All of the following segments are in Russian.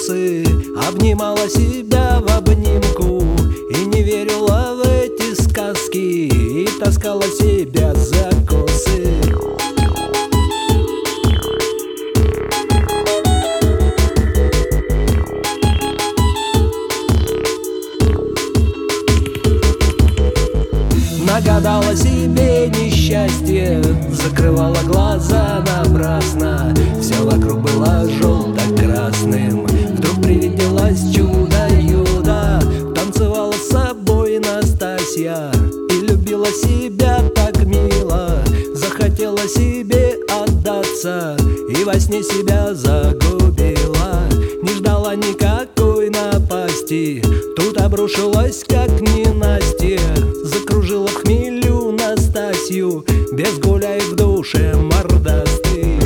закусы, обнимала себя в обнимку и не верила в эти сказки, и таскала себя за косы. Нагадала себе несчастье, закрывала глаза напрасно, все вокруг было желто-красным. Вдруг привиделось чудо-юдо, танцевала с собой Настасья и любила себя так мило. Захотела себе отдаться и во сне себя загубила. Не ждала никакой напасти, тут обрушилась как ненастье. Закружила в хмелю Настасью, без гуляй в душе мордастый.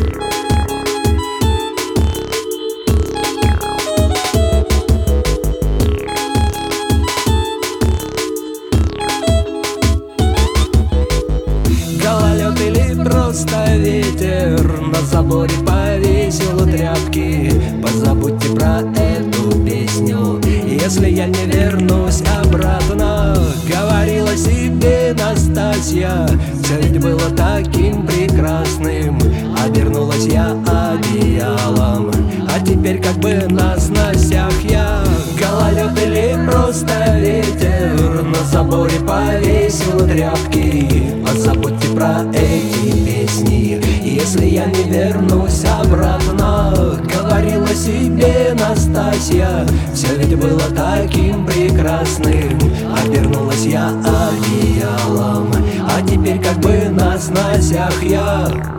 Гололед или просто ветер, на заборе повесил тряпки. Позабудьте про эту песню, если я не вернусь обратно. Говорила себе Настасья, все ведь было таким прекрасным. Обернулась я одеялом, а теперь как бы на сносях я. Гололед или просто ветер, на заборе повесил тряпки. Позабудьте про эти песни, если я не вернусь обратно. Говорила себе Настасья, все ведь было таким прекрасным. Обернулась я одеялом, а теперь как бы на сносях я.